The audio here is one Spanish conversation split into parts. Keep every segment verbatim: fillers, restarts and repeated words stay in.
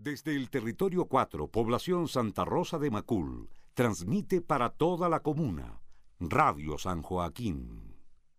Desde el Territorio cuatro, población Santa Rosa de Macul, transmite para toda la comuna Radio San Joaquín.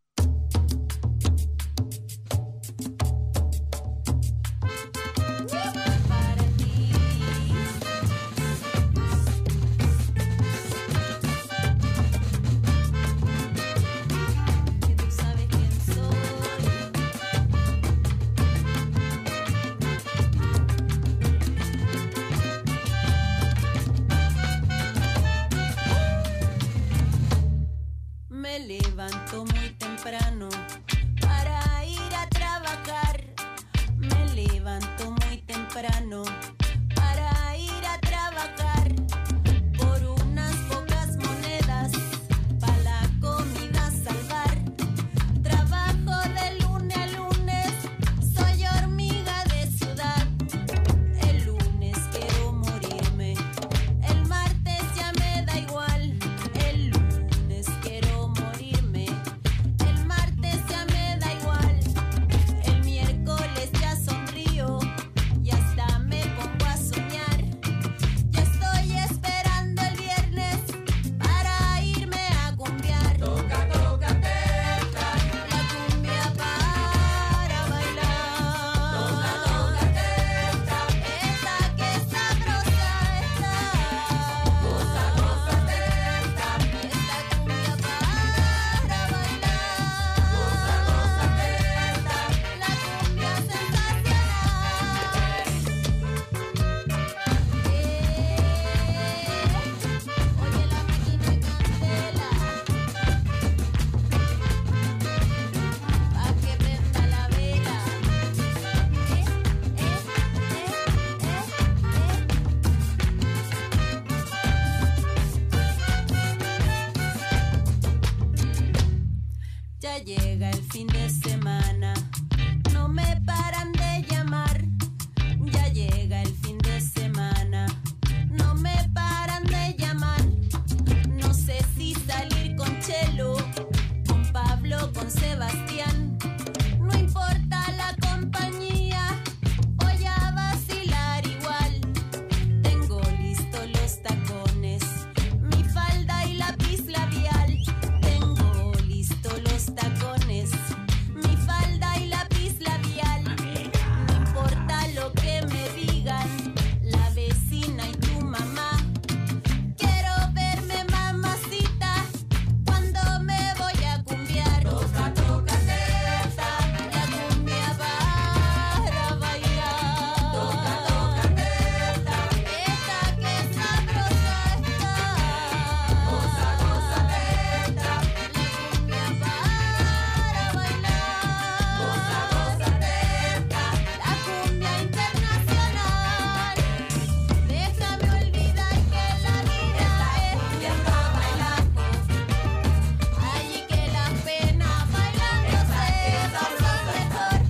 Me levanto muy temprano para ir a trabajar. Me levanto muy temprano para ir a trabajar. Por unas pocas monedas para la comida salvar. Trabajo de lunes a lunes, soy hormiga de ciudad. El lunes quiero morirme, el martes ya me da igual. El lunes quiero morirme, el martes ya me da igual. El miércoles ya sonrío y hasta me pongo a soñar. Ya estoy esperando el viernes para irme a cumbiar. Toca, toca, teta, la cumbia para bailar. Toca, toca, teta, esta que es sabrosa está. Goza, goza, teta, esta cumbia para bailar. Goza, goza, teta, la cumbia sensacional. Oye la máquina candela, pa' que prenda la vela. Eh, eh, eh, eh, eh. Ya llega el fin de semana, no me paran de llamar. Ya llega el fin de semana, no me paran de llamar. No sé si salir con Chelo, con Pablo, con Sebastián. No importa la compañía, voy a vacilar igual. Tengo listos los tacones, mi falda y lápiz labial. Tengo listos los tacones, mi falda y lápiz labial. No importa lo que me digan la vecina y tu mamá. Quiero verme mamacita cuando me voy a cumbiar. Toca, toca, teta, la cumbia para bailar. Toca, toca, teta, esta que es sabrosa está. Goza, goza, teta, la cumbia para bailar. Goza, goza, teta, la cumbia internacional. Déjame olvidar que la vida es tiempo bailando. Allí que la pena bailando se pasa mejor.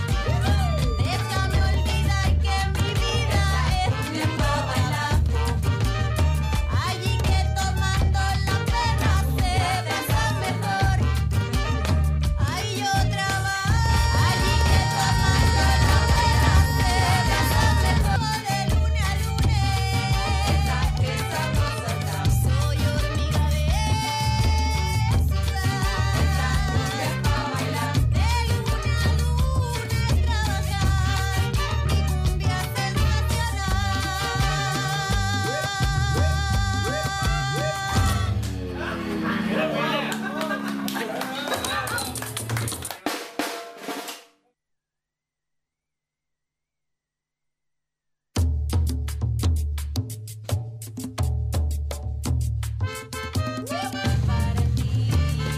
Déjame olvidar que mi vida es tiempo bailando. Allí que tomando la pena se besa mejor. Ahí yo trabajo. Allí que tomando la pena se besa mejor. De lunes a lunes, esta que sabrosa está. Soy hormiga de ciudad. Esta cumbia es pa' bailar. De lunes a lunes trabajar. Mi cumbia sensacional. Para ti.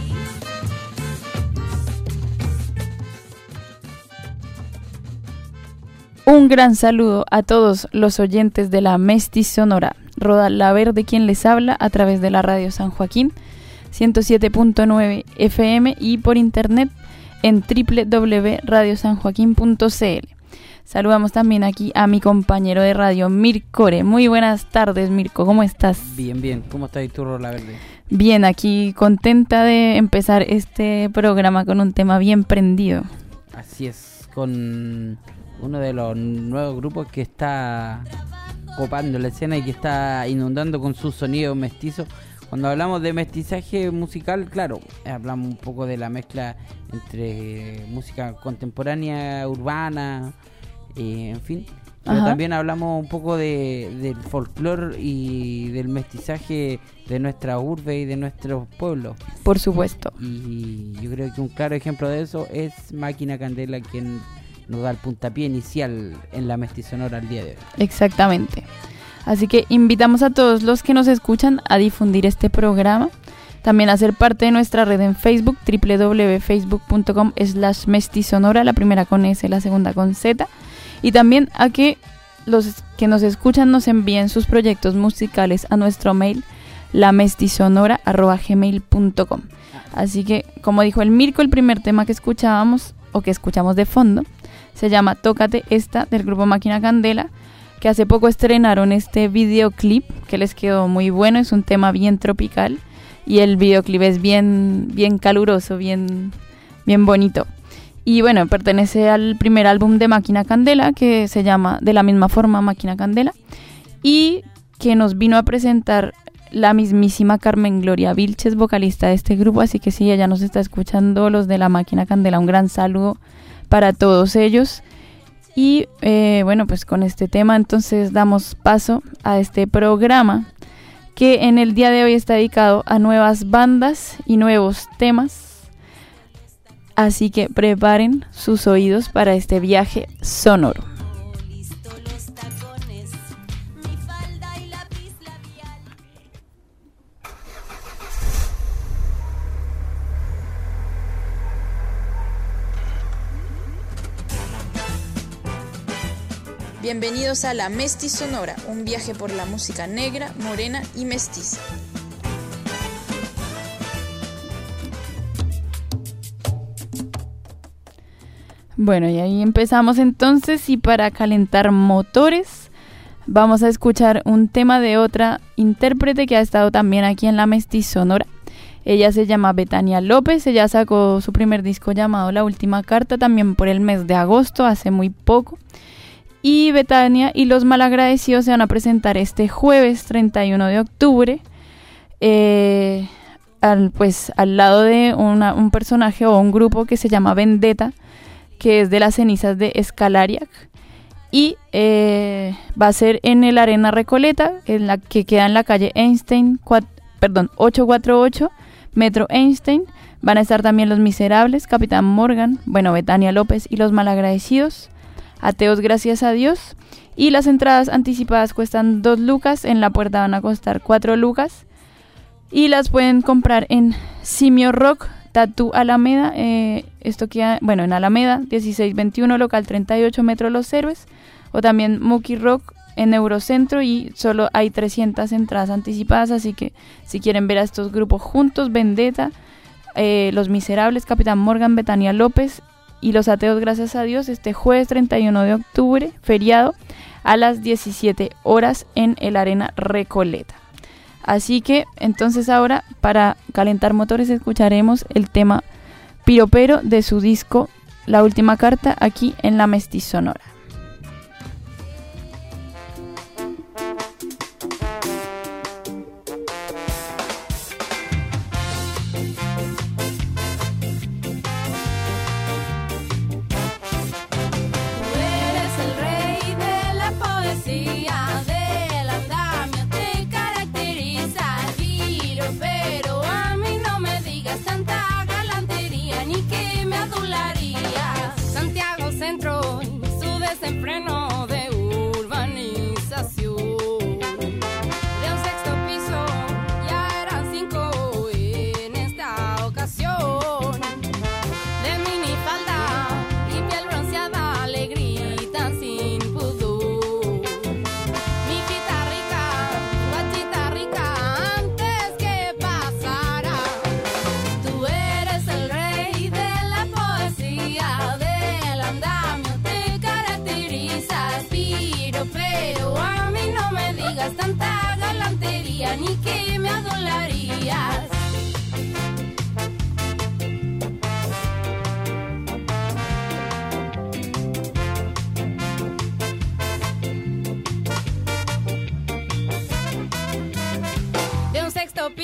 Un gran saludo a todos los oyentes de la Mestiz Sonora. Roda La Verde quien les habla a través de la radio San Joaquín ciento siete punto nueve F M y por internet en doble u doble u doble u punto radio san joaquín punto c l. Saludamos también aquí a mi compañero de radio, Mircore. Muy buenas tardes, Mirko, ¿cómo estás? Bien, bien. ¿Cómo estás tú, Rola Verde? Bien, aquí contenta de empezar este programa con un tema bien prendido. Así es, con uno de los nuevos grupos que está copando la escena y que está inundando con sus sonidos mestizos. Cuando hablamos de mestizaje musical, claro, hablamos un poco de la mezcla entre música contemporánea, urbana, eh, en fin. Pero Ajá. también hablamos un poco de, del folclore y del mestizaje de nuestra urbe y de nuestros pueblos. Por supuesto. Y yo creo que un claro ejemplo de eso es Máquina Candela, quien nos da el puntapié inicial en la Mestizonora al día de hoy. Exactamente. Así que invitamos a todos los que nos escuchan a difundir este programa. También a ser parte de nuestra red en Facebook, doble u doble u doble u punto facebook punto com slash mestizonora, la primera con S, la segunda con Z. Y también a que los que nos escuchan nos envíen sus proyectos musicales a nuestro mail, la mestizonora arroba gmail punto com. Así que, como dijo el Mirko, el primer tema que escuchábamos, o que escuchamos de fondo, se llama Tócate Esta, del grupo Máquina Candela, que hace poco estrenaron este videoclip que les quedó muy bueno. Es un tema bien tropical y el videoclip es bien, bien caluroso, bien, bien bonito. Y bueno, pertenece al primer álbum de Máquina Candela, que se llama de la misma forma Máquina Candela, y que nos vino a presentar la mismísima Carmen Gloria Vilches, vocalista de este grupo. Así que sí, ella nos está escuchando, los de la Máquina Candela, un gran saludo para todos ellos. Y eh, bueno, pues con este tema entonces damos paso a este programa que en el día de hoy está dedicado a nuevas bandas y nuevos temas. Así que preparen sus oídos para este viaje sonoro. Bienvenidos a La Mestizonora, un viaje por la música negra, morena y mestiza. Bueno, y ahí empezamos entonces, y para calentar motores vamos a escuchar un tema de otra intérprete que ha estado también aquí en La Mestizonora. Ella se llama Betania López. Ella sacó su primer disco llamado La Última Carta también por el mes de agosto, hace muy poco. Y Betania y Los Malagradecidos se van a presentar este jueves treinta y uno de octubre, eh, al, pues, al lado de una, un personaje o un grupo que se llama Vendetta, que es de las cenizas de Escalariac. Y eh, va a ser en el Arena Recoleta, en la que queda en la calle Einstein, cuatro, perdón, ochocientos cuarenta y ocho, Metro Einstein. Van a estar también Los Miserables, Capitán Morgan, bueno, Betania López y Los Malagradecidos, Ateos Gracias a Dios. Y las entradas anticipadas cuestan dos lucas, en la puerta van a costar cuatro lucas. Y las pueden comprar en Simio Rock, Tattoo Alameda, eh, esto queda, bueno, en Alameda, dieciséis veintiuno, local treinta y ocho, Metro Los Héroes. O también Muki Rock en Eurocentro, y solo hay trescientas entradas anticipadas. Así que si quieren ver a estos grupos juntos, Vendetta, eh, Los Miserables, Capitán Morgan, Betania López y Los Ateos Gracias a Dios, este jueves treinta y uno de octubre, feriado, a las diecisiete horas en el Arena Recoleta. Así que entonces ahora, para calentar motores, escucharemos el tema Piropero de su disco La Última Carta, aquí en La Mestizonora. Tanta galantería, ni que me adularías.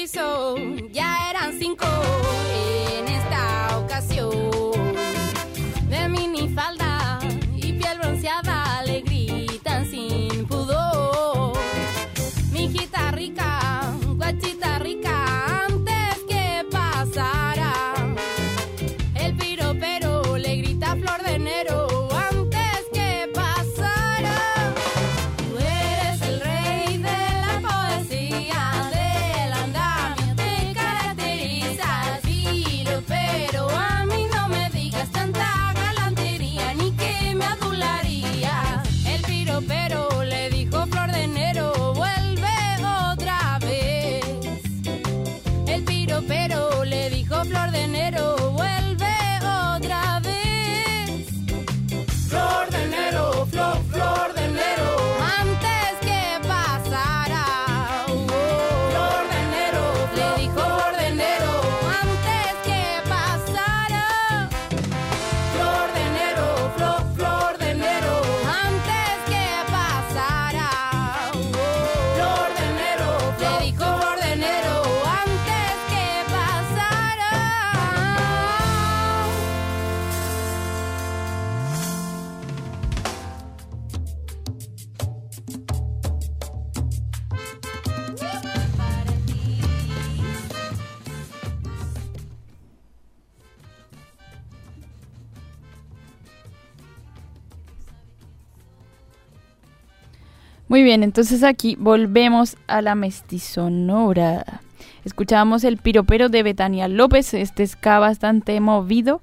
avisó, ya eran cinco en esta ocasión. De minifalda y piel bronceada le gritan sin pudor. Mijita rica, guachita rica, antes que pasara el piropero le grita flor de enero. Flor de enero, vuelve otra vez. Flor de enero, flor, flor de enero, antes que pasara. Oh, flor de enero, le dijo flor de enero, antes que pasara. Flor de enero, flor, flor de enero, antes que pasara. Oh, flor de enero, le dijo flor de enero, antes que pasara. Muy bien, entonces aquí volvemos a la Mestizonora. Escuchábamos el piropero de Betania López, este ska bastante movido.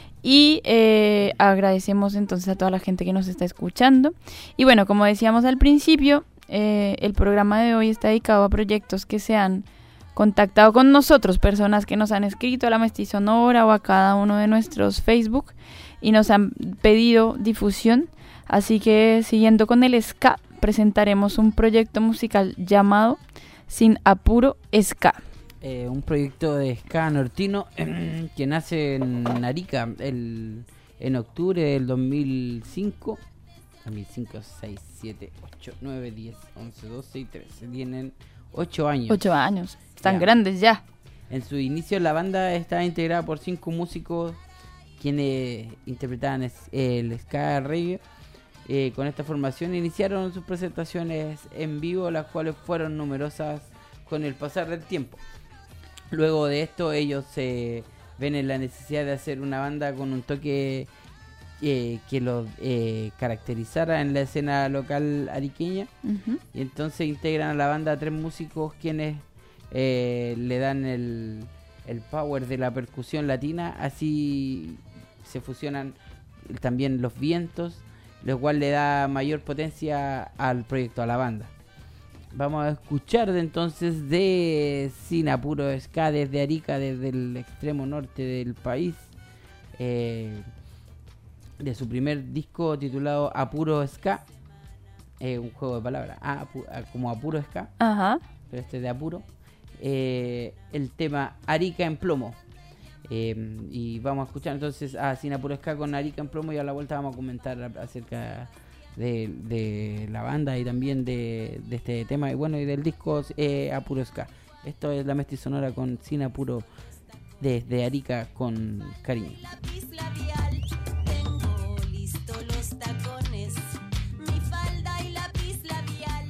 Y eh, agradecemos entonces a toda la gente que nos está escuchando. Y bueno, como decíamos al principio, eh, el programa de hoy está dedicado a proyectos que se han contactado con nosotros, personas que nos han escrito a la Mestizonora o a cada uno de nuestros Facebook y nos han pedido difusión. Así que siguiendo con el ska, presentaremos un proyecto musical llamado Sin Apuro Ska. Eh, un proyecto de ska nortino que nace en Arica el, en octubre del dos mil cinco. dos mil cinco, seis, siete, ocho, nueve, diez, once, doce y trece. Tienen ocho años. ocho años. Están ya. Grandes ya. En su inicio la banda estaba integrada por cinco músicos quienes interpretaban es, el ska reggae. Eh, con esta formación iniciaron sus presentaciones en vivo, las cuales fueron numerosas con el pasar del tiempo. Luego de esto ellos se eh, ven en la necesidad de hacer una banda con un toque eh, que los eh, caracterizara en la escena local ariqueña. Uh-huh. Y entonces integran a la banda a tres músicos quienes eh, le dan el, el power de la percusión latina. Así se fusionan también los vientos, lo cual le da mayor potencia al proyecto, a la banda. Vamos a escuchar de entonces de Sin Apuro Ska desde Arica, desde el extremo norte del país, eh, de su primer disco titulado Apuro Ska, eh, un juego de palabras, ah, apu- ah, como Apuro Ska, Ajá. pero este de Apuro, eh, el tema Arica en plomo. Eh, y vamos a escuchar entonces a Sin Apuro Ska con Arica en plomo, y a la vuelta vamos a comentar acerca de, de la banda y también de, de este tema y bueno, y del disco eh, Apuro Ska. Esto es la Mestizonora con Sin Apuro desde Arica con cariño. Tengo listo los tacones, mi falda y lápiz labial.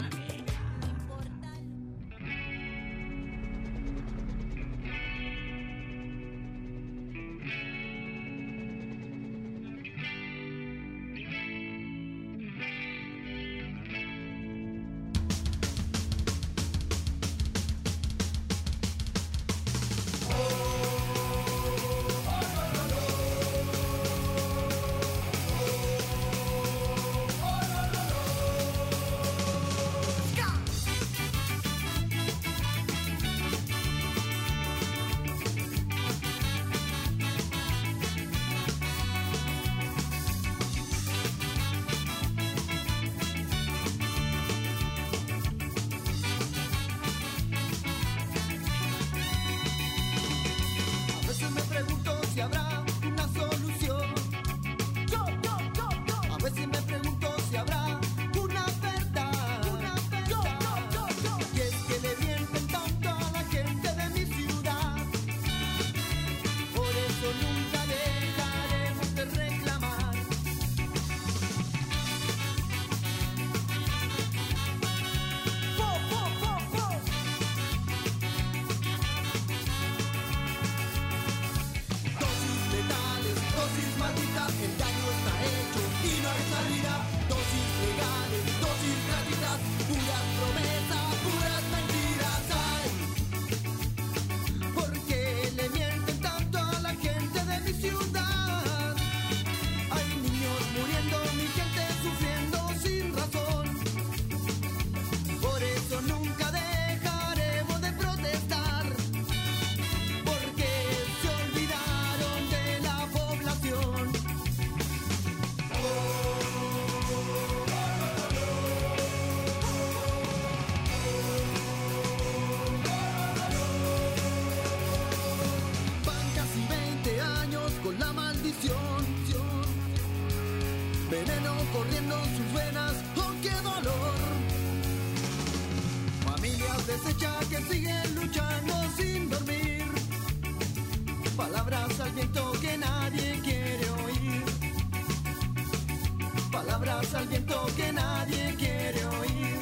voz al viento que nadie quiere oír.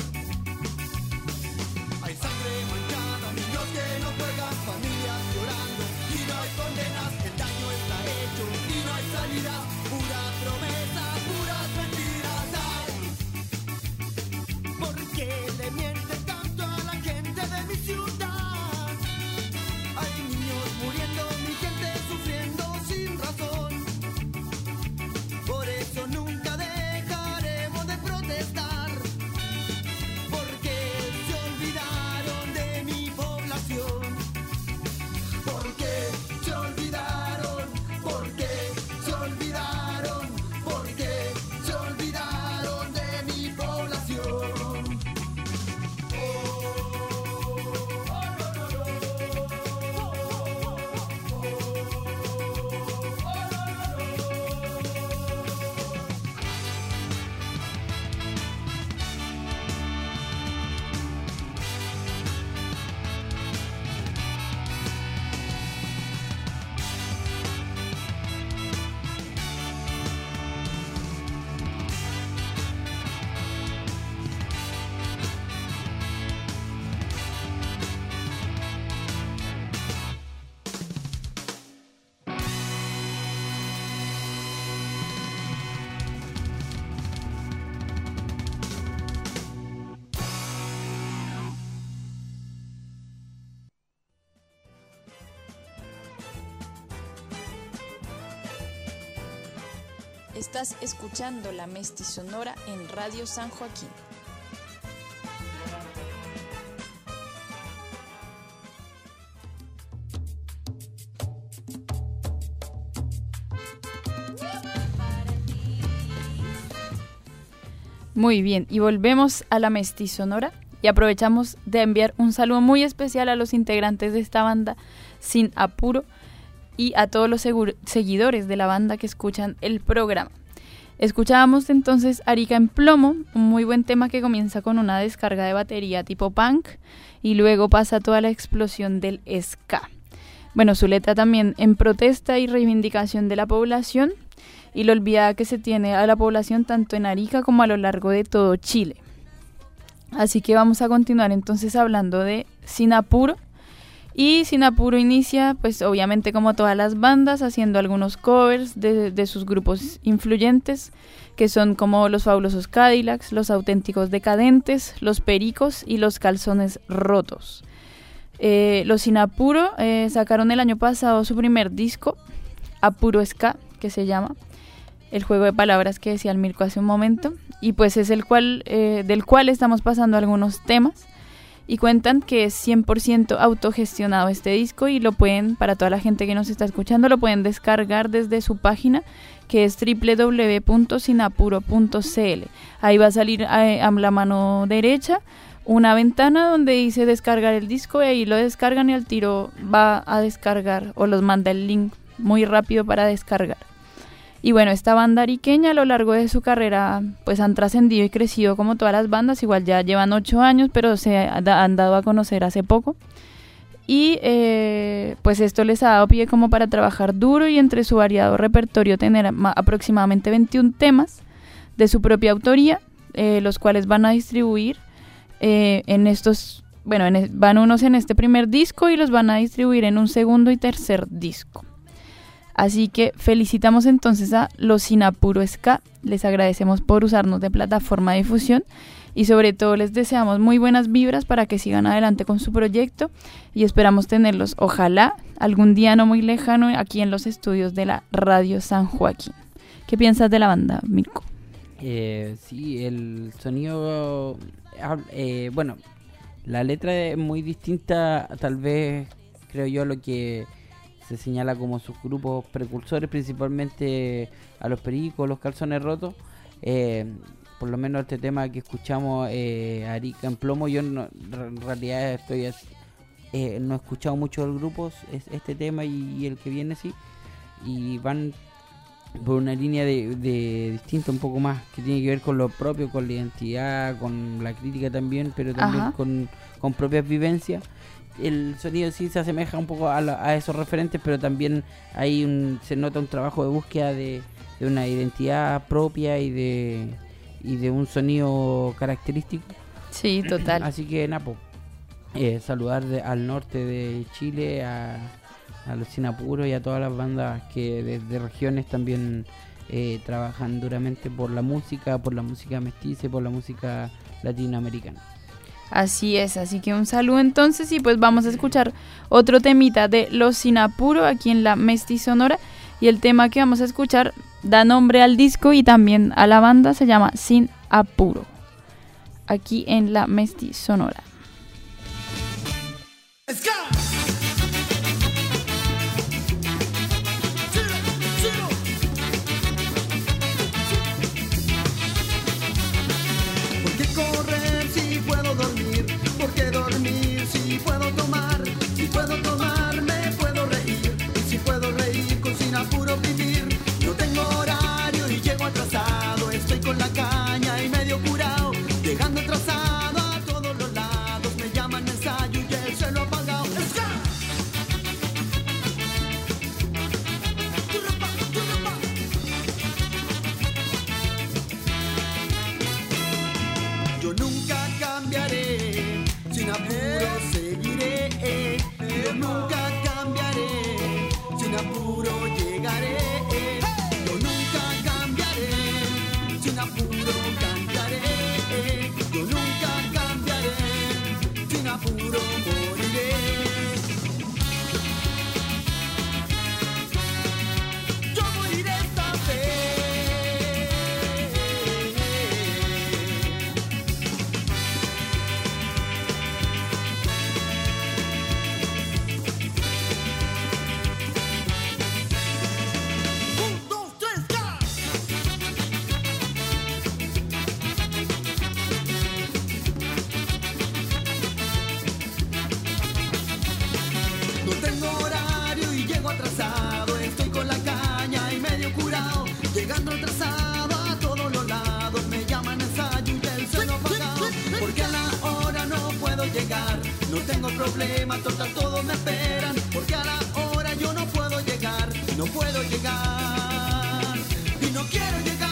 Hay sangre manchada, niños que no juegan, familias llorando y no hay condenas. El daño está hecho y no hay salida. Puras promesas, puras mentiras hay. ¿Por qué le mienten tanto a la gente de mi ciudad? Hay niños muriendo, mi gente sufriendo sin razón. Por eso nunca dejaremos de protestar, porque se olvidaron de mi población. Porque se olvidaron, porque se olvidaron, porque se olvidaron de mi población. Estás escuchando La Mestizonora en Radio San Joaquín. Muy bien, y volvemos a La Mestizonora y aprovechamos de enviar un saludo muy especial a los integrantes de esta banda Sin Apuro y a todos los segur- seguidores de la banda que escuchan el programa. Escuchábamos entonces Arica en Plomo, un muy buen tema que comienza con una descarga de batería tipo punk y luego pasa toda la explosión del ska. Bueno, su letra también en protesta y reivindicación de la población y lo olvidada que se tiene a la población tanto en Arica como a lo largo de todo Chile. Así que vamos a continuar entonces hablando de Sin Apuro. Y Sin Apuro inicia, pues obviamente como todas las bandas, haciendo algunos covers de, de sus grupos influyentes, que son como Los Fabulosos Cadillacs, Los Auténticos Decadentes, Los Pericos y Los Calzones Rotos. Eh, los Sin Apuro eh, sacaron el año pasado su primer disco, Apuro Ska, que se llama, el juego de palabras que decía el Mirko hace un momento, y pues es el cual eh, del cual estamos pasando algunos temas. Y cuentan que es cien por ciento autogestionado este disco y lo pueden, para toda la gente que nos está escuchando, lo pueden descargar desde su página que es doble u doble u doble u punto sinapuro punto c l. Ahí va a salir a, a la mano derecha una ventana donde dice descargar el disco y ahí lo descargan y al tiro va a descargar o los manda el link muy rápido para descargar. Y bueno, esta banda ariqueña a lo largo de su carrera pues han trascendido y crecido como todas las bandas, igual ya llevan ocho años, pero se han dado a conocer hace poco. Y eh, pues esto les ha dado pie como para trabajar duro y entre su variado repertorio tener ma- aproximadamente veintiún temas de su propia autoría, eh, los cuales van a distribuir eh, en estos, bueno, en, van unos en este primer disco y los van a distribuir en un segundo y tercer disco. Así que felicitamos entonces a los Sin Apuro Ska, les agradecemos por usarnos de plataforma de difusión y sobre todo les deseamos muy buenas vibras para que sigan adelante con su proyecto y esperamos tenerlos, ojalá, algún día no muy lejano aquí en los estudios de la Radio San Joaquín. ¿Qué piensas de la banda, Mirko? Eh, sí, el sonido, eh, bueno, la letra es muy distinta, tal vez, creo yo, lo que se señala como sus grupos precursores, principalmente a Los Pericos, Los Calzones Rotos. Eh, por lo menos este tema que escuchamos, eh, Arica en Plomo, yo no, en realidad estoy eh, no he escuchado mucho del grupo, es este tema y, y el que viene, sí, y van por una línea de, de distinta un poco más, que tiene que ver con lo propio, con la identidad, con la crítica también, pero también con, con propias vivencias. El sonido sí se asemeja un poco a, la, a esos referentes, pero también hay un, se nota un trabajo de búsqueda de, de una identidad propia y de y de un sonido característico. Sí, total. Así que Napo, eh, saludar de, al norte de Chile, a, a los Sinapuros y a todas las bandas que desde regiones también eh, trabajan duramente por la música, por la música mestiza y por la música latinoamericana. Así es, así que un saludo entonces y pues vamos a escuchar otro temita de Los Sin Apuro aquí en la Mesti Sonora, y el tema que vamos a escuchar da nombre al disco y también a la banda, se llama Sin Apuro, aquí en la Mesti Sonora. ¿Por qué correr si puedo dormir? ¿Por qué dormir si puedo tomar? Si puedo tomar me puedo reír, y si puedo reír con sin apuro vivir. No tengo horario y llego atrasado, estoy con la caña y medio curado, llegando atrasado a todos los lados, me llaman ensayo y el celo apagado. Yo nunca cambiaré, sin apuro seguiré. Yo nunca cambiaré, sin apuro llegaré. Yo nunca cambiaré, sin apuro cantaré. Yo nunca cambiaré, sin apuro moriré. Yo moriré esta vez. Un, dos, tres, ¡ya! No tengo horario y llego atrasado, estoy con la caña y medio curado, llegando atrasado a todos los lados, me llaman ensayo y el celo apagado, porque a la hora no puedo llegar, no tengo problema, total todos me esperan, porque a la hora yo no puedo llegar, no puedo llegar, y no quiero llegar.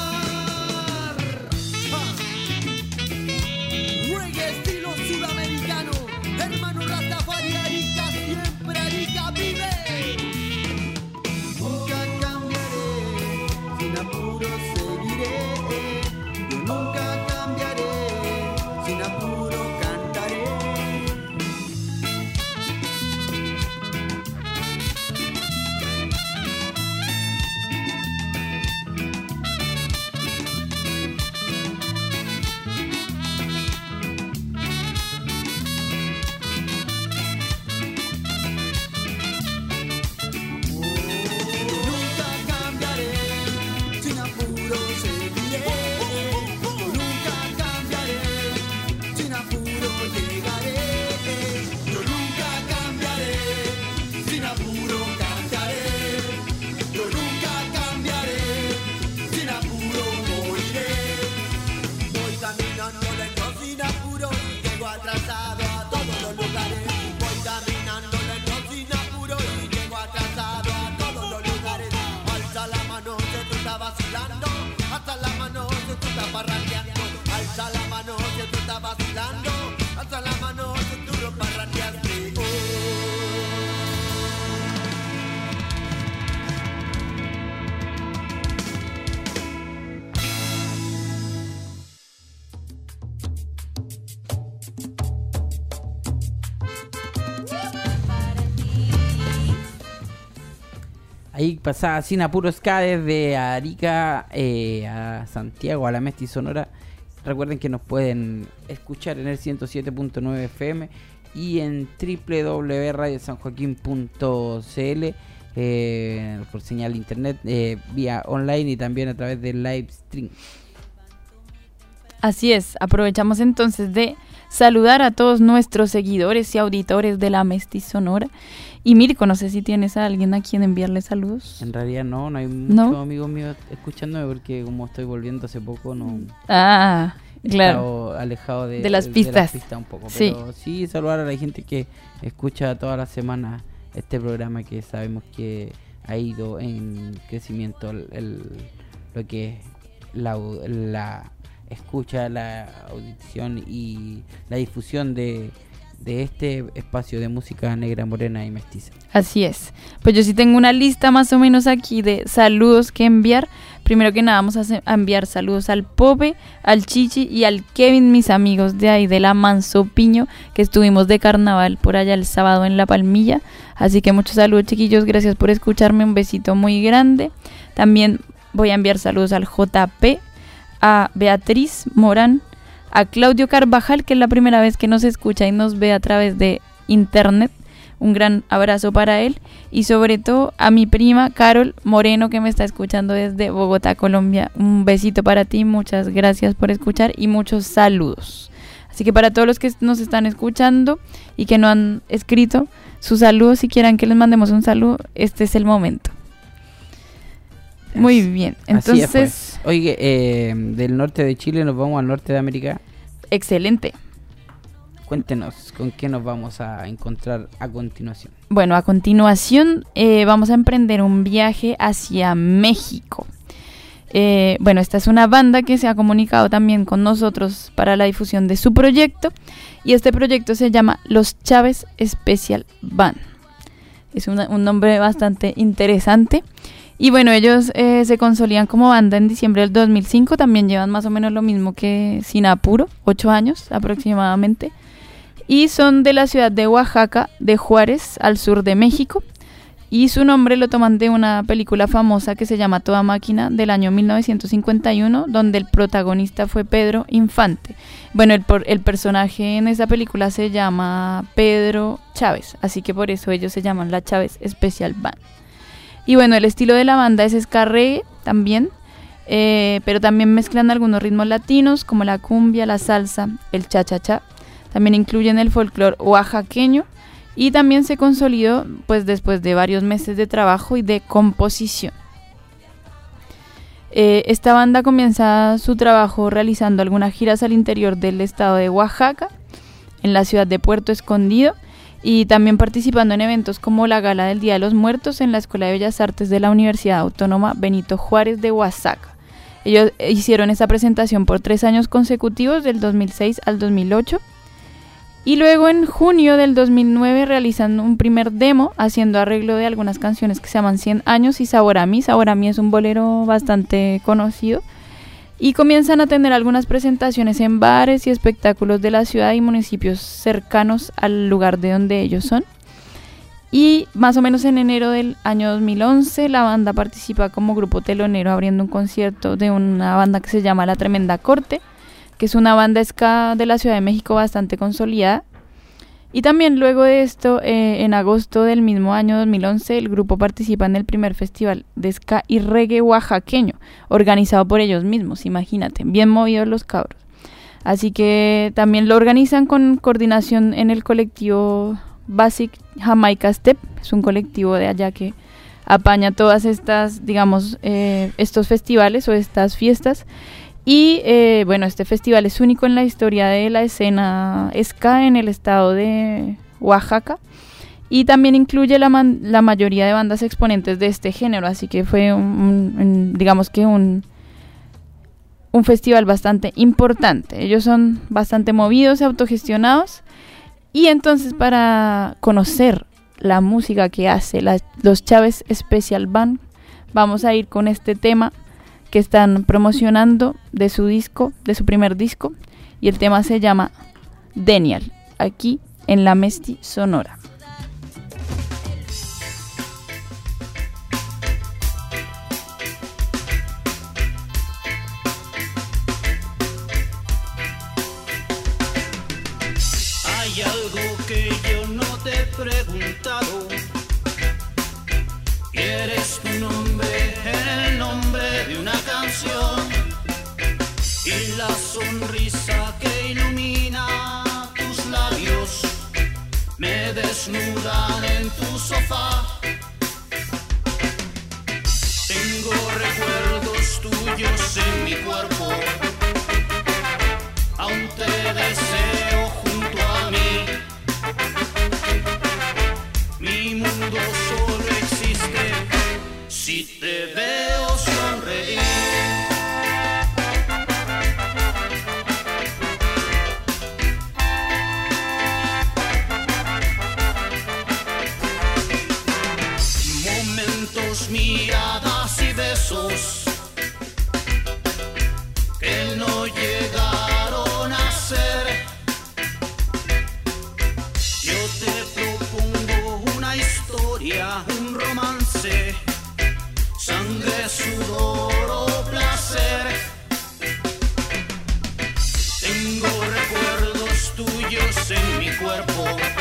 Ah. Reggae estilo sudamericano, hermano Rastafari, Arica, siempre Arica vive. Nunca cambiaré, sin apuro seguiré. Yo nunca cambiaré, sin apuro cantaré. Yo nunca cambiaré, sin apuro seguiré. Yo nunca cambiaré, sin apuro llegaré. Yo nunca cambiaré, sin apuro cantaré. Yo nunca cambiaré, sin apuro moriré. Voy caminando lento sin apuro y llego atrasado a todos los lugares. Voy caminando lento sin apuro y llego atrasado a todos los lugares. Alza la mano que tú estás vacilando, alza la mano que tú estás parrandeando. Alza la mano que tú estás vacilando, alza la mano que tú lo parrandeaste. Oh. Ahí pasaba Sin Apuro Ska desde Arica eh, a Santiago, a la Mesti Sonora. Recuerden que nos pueden escuchar en el ciento siete punto nueve F M y en doble u doble u doble u punto radio san joaquín punto c l eh, por señal de internet, eh, vía online y también a través del live stream. Así es, aprovechamos entonces de saludar a todos nuestros seguidores y auditores de la Mesti Sonora. Y Mirko, no sé si tienes a alguien a quien enviarle saludos. En realidad no, no hay muchos ¿No? amigos míos escuchándome porque como estoy volviendo hace poco no Ah, he claro. estado alejado de, De las pistas. pistas un poco. Sí. Pero sí saludar a la gente que escucha todas las semanas este programa, que sabemos que ha ido en crecimiento el, el- lo que es la, la escucha, la audición y la difusión de, de este espacio de música negra, morena y mestiza. Así es. Pues yo sí tengo una lista más o menos aquí de saludos que enviar. Primero que nada vamos a, hacer, a enviar saludos al Pope, al Chichi y al Kevin, mis amigos de ahí de la Manso Piño, que estuvimos de carnaval por allá el sábado en La Palmilla. Así que muchos saludos, chiquillos, gracias por escucharme, un besito muy grande. También voy a enviar saludos al J P, a Beatriz Morán, a Claudio Carvajal, que es la primera vez que nos escucha y nos ve a través de internet. Un gran abrazo para él y sobre todo a mi prima Carol Moreno, que me está escuchando desde Bogotá, Colombia. Un besito para ti, muchas gracias por escuchar y muchos saludos. Así que para todos los que nos están escuchando y que no han escrito sus saludos, si quieran que les mandemos un saludo, este es el momento. Muy bien, entonces... Así es, pues. Oye, eh, del norte de Chile nos vamos al norte de América. Excelente. Cuéntenos, ¿con qué nos vamos a encontrar a continuación? Bueno, a continuación eh, vamos a emprender un viaje hacia México. Eh, bueno, esta es una banda que se ha comunicado también con nosotros para la difusión de su proyecto. Y este proyecto se llama Los Chávez Special Band. Es una, un nombre bastante interesante. Y bueno, ellos eh, se consolidan como banda en diciembre del dos mil cinco. También llevan más o menos lo mismo que Sin Apuro, ocho años aproximadamente. Y son de la ciudad de Oaxaca, de Juárez, al sur de México. Y su nombre lo toman de una película famosa que se llama Toda Máquina, del año mil novecientos cincuenta y uno, donde el protagonista fue Pedro Infante. Bueno, el, el personaje en esa película se llama Pedro Chávez, así que por eso ellos se llaman la Chávez Special Band. Y bueno, el estilo de la banda es ska reggae también, eh, pero también mezclan algunos ritmos latinos como la cumbia, la salsa, el cha-cha-cha. También incluyen el folclore oaxaqueño y también se consolidó pues después de varios meses de trabajo y de composición. Eh, esta banda comienza su trabajo realizando algunas giras al interior del estado de Oaxaca, en la ciudad de Puerto Escondido, y también participando en eventos como la Gala del Día de los Muertos en la Escuela de Bellas Artes de la Universidad Autónoma Benito Juárez de Oaxaca. Ellos hicieron esta presentación por tres años consecutivos, del dos mil seis al dos mil ocho. Y luego en junio del dos mil nueve realizan un primer demo haciendo arreglo de algunas canciones que se llaman cien años y Sabor a mí. Sabor a mí es un bolero bastante conocido. Y comienzan a tener algunas presentaciones en bares y espectáculos de la ciudad y municipios cercanos al lugar de donde ellos son. Y más o menos en enero del año dos mil once la banda participa como grupo telonero abriendo un concierto de una banda que se llama La Tremenda Corte, que es una banda ska de la Ciudad de México bastante consolidada. Y también luego de esto, eh, en agosto del mismo año dos mil once, el grupo participa en el primer festival de ska y reggae oaxaqueño, organizado por ellos mismos, imagínate, bien movidos los cabros. Así que también lo organizan con coordinación en el colectivo Basic Jamaica Step, es un colectivo de allá que apaña todas estas, digamos, eh, estos festivales o estas fiestas. Y eh, bueno, este festival es único en la historia de la escena ska en el estado de Oaxaca y también incluye la, man- la mayoría de bandas exponentes de este género, así que fue un, un, un, digamos que un, un festival bastante importante. Ellos son bastante movidos y autogestionados, y entonces para conocer la música que hace la, los Chávez Special Band, vamos a ir con este tema que están promocionando de su disco, de su primer disco, y el tema se llama Denial, aquí en la Mesti Sonora. Hay algo que yo no te he preguntado. ¿Quieres tu nombre en el nombre de una canción? Y la sonrisa que ilumina tus labios me desnudan en tu sofá. Tengo recuerdos tuyos en mi cuerpo, aún te deseo junto a mí. Mi mundo solo existe si te veo sonreír. nace sangre, sudor o placer. Tengo recuerdos tuyos en mi cuerpo,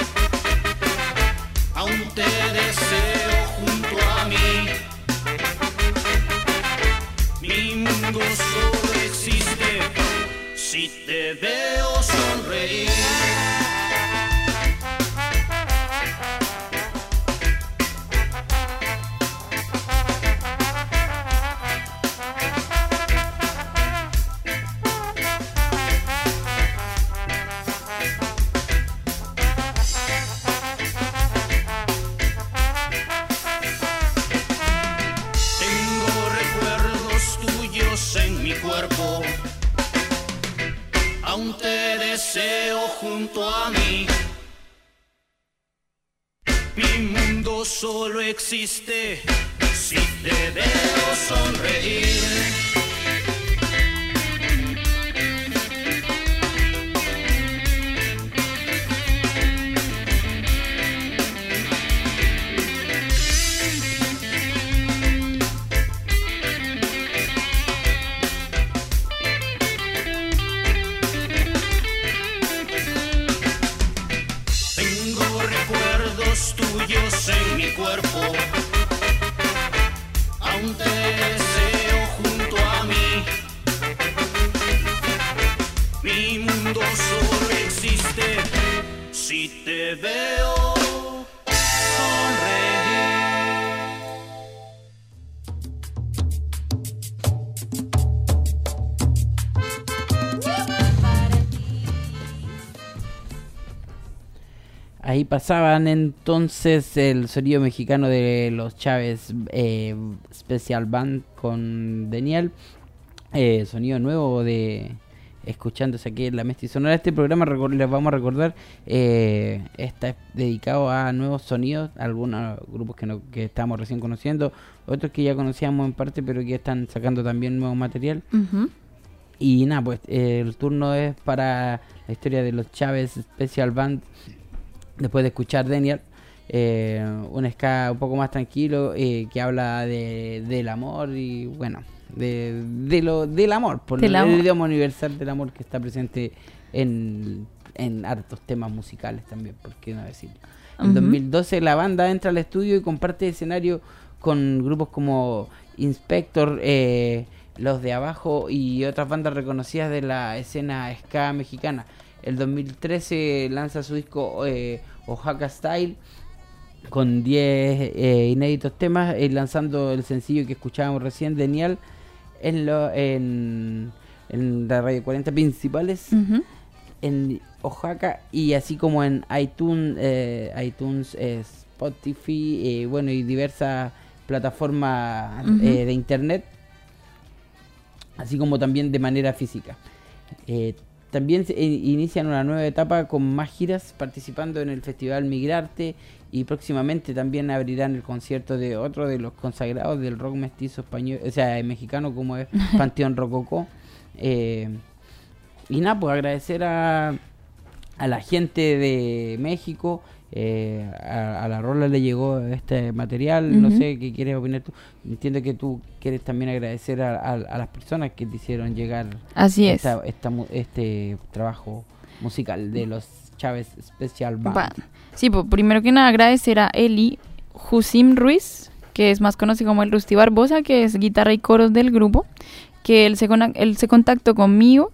aún te deseo junto a mí. Mi mundo solo existe si te veo sonreír. Aún te deseo junto a mí. Mi mundo solo existe si te veo sonreír. Tuyos en mi cuerpo, aún te deseo junto a mí. Mi mundo solo existe si te veo sonreír. Ahí pasaban entonces el sonido mexicano de los Chávez eh, Special Band con Daniel. Eh, sonido nuevo de escuchándose aquí en la Mestizonora. Este programa les vamos a recordar eh, está dedicado a nuevos sonidos, algunos grupos que, no, que estamos recién conociendo, otros que ya conocíamos en parte pero que están sacando también nuevo material. Uh-huh. Y nada, pues eh, el turno es para la historia de los Chávez Special Band. Después de escuchar Daniel, eh, un ska un poco más tranquilo eh, que habla de del amor y bueno, de, de lo del amor, por del el amor. idioma universal del amor que está presente en, en hartos temas musicales también, por qué no decirlo. En uh-huh. dos mil doce la banda entra al estudio y comparte escenario con grupos como Inspector, eh, Los de Abajo y otras bandas reconocidas de la escena ska mexicana. El dos mil trece lanza su disco eh, Oaxaca Style con diez eh, inéditos temas, eh, lanzando el sencillo que escuchábamos recién, Daniel, en, lo, en, en la radio cuarenta principales, uh-huh. en Oaxaca y así como en iTunes, eh, iTunes, eh, Spotify, eh, bueno y diversas plataformas uh-huh. eh, de internet, así como también de manera física. Eh, También se inician una nueva etapa con más giras, participando en el Festival Migrarte y próximamente también abrirán el concierto de otro de los consagrados del rock mestizo español, o sea, mexicano, como es Panteón Rococó. Eh, y nada, pues agradecer a, a la gente de México. Eh, a, a la Rola le llegó este material, uh-huh. no sé qué quieres opinar tú. Entiendo que tú quieres también agradecer a, a, a las personas que te hicieron llegar Así esta, es. esta, este trabajo musical de los Chávez Special Band. Band. Sí, pues primero que nada agradecer a Eli Jusim Ruiz, que es más conocido como el Rusty Barbosa, que es guitarra y coros del grupo, que él se, él se contactó conmigo